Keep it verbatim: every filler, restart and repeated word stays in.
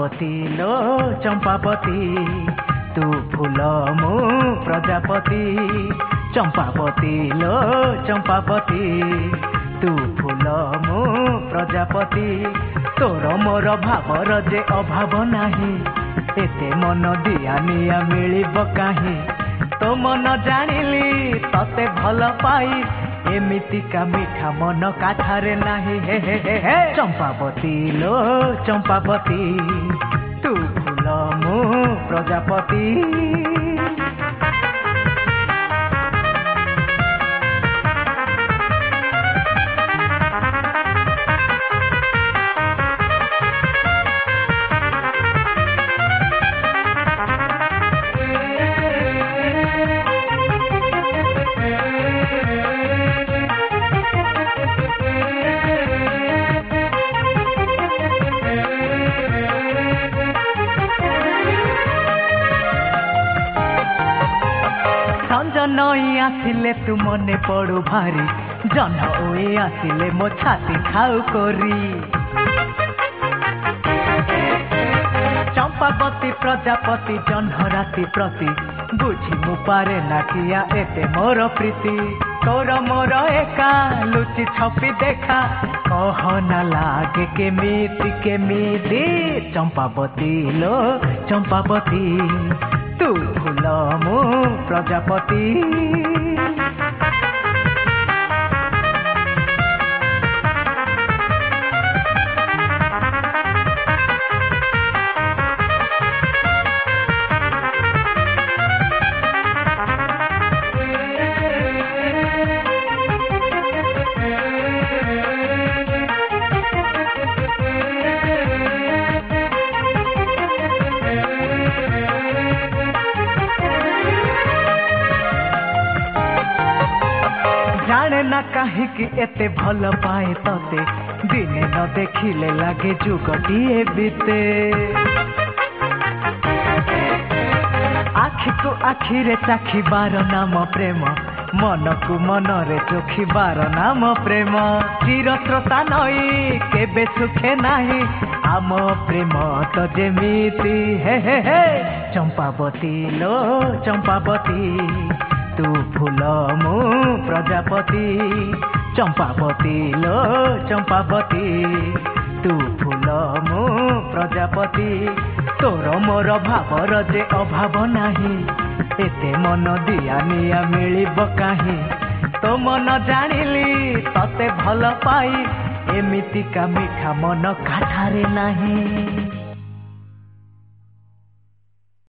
चंपावती लो चंपावती तू फूल मु प्रजापति चंपावती लो चंपावती तू फूल मु प्रजापति तोर मोर भावर जे अभाव नाही एते मन दिया निया मिलिब काहे तो मन जानिली तते भल पाई एमितिका मीठा मन काठारे नाही हे हे हे हे चंपावती लो चंपावती तू फूल मु प्रजापति नई आसिले तू मने पड़ू भारी जन ओए आसिले मो छाती खाऊ करी चंपावती प्रजापति जन्ह राति प्रति बुझी मु पारे नाटिया एते मोर प्रीति तोर मोर एका लुचि छपी देखा कह ना लागे केमिति केमिति चंपावती लो चंपावती तू फूल मु प्रजापति जाने ना कहीं कि एते भल पाए तते दिने न देखिले लागे जुगटिए बीते आखि को आखि रे चाखी बार नाम प्रेम मन को मन रे चोखी बार नाम प्रेम चिर स्रोता नई केबे सुखे नाही आम प्रेम तो जेमिति हे हे हे चंपावती लो चंपावती तू फूल मु प्रजापति चंपावती लो चंपावती तू फूल मु प्रजापति तोर मोर भावर जे अभाव नाही एते मन दिया निया मिलिब काहे तो मन जानिली तते भल पाई एमितिका मीठा मन काठारे नाही।